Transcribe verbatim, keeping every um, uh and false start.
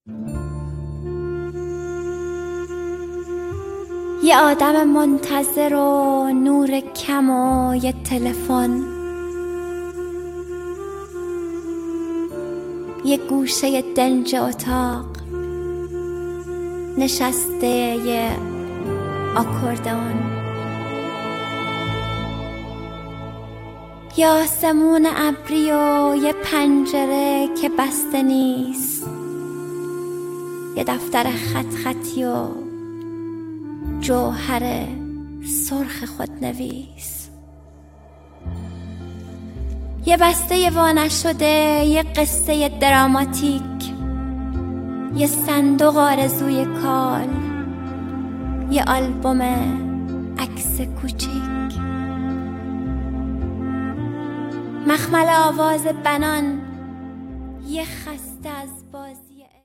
یه آدم منتظر و نور کم و یه تلفن، یه گوشه دنج اتاق نشسته یه آکوردئون، یه آسمون ابری و یه پنجره که بسته نیست، یه دفتر خط خطی و جوهر سرخ خودنویس، یه بسته وانشده، یه قصه دراماتیک، یه صندوق آرزوی کال، یه آلبوم عکس کوچیک، مخمل آواز بنان، یه خسته از